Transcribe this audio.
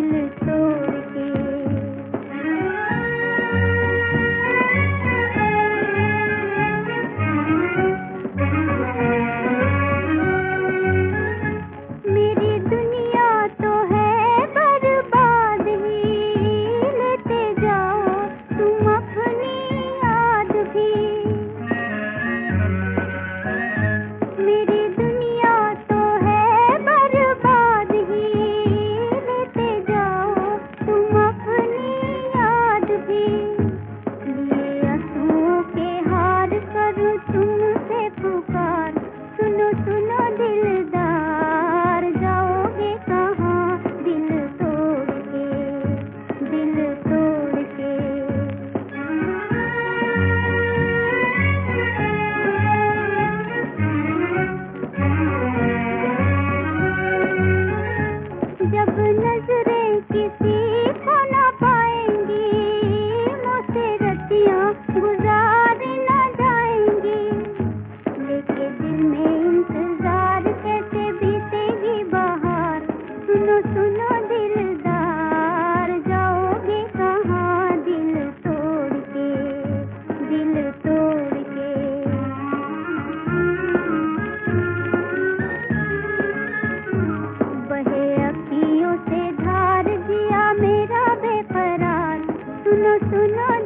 दिल तोड़ के। मेरी दुनिया तो है बर्बाद ही, लेते जाओ तुम अपनी याद भी। मेरी दुनिया तो है बर्बाद ही, लेते जाओ तुम अपनी याद भी। लिए आंसुओं के हार करूं तुमसे पुकार, सुनो सुनो दिलदार, जाओगे कहाँ दिल तोड़ के, दिल तोड़ के। जब नजरें किसी को न पाएंगी, मुझसे रतियां गुजारी न जाएंगी। लेके दिल में इंतजार कैसे बीतेगी बहार, सुनो सुनो दिलदार, जाओगे कहाँ दिल तोड़ के, दिल तोड़ के। बहे अखियों से धार जिया मेरा बेकरार, सुनो सुनो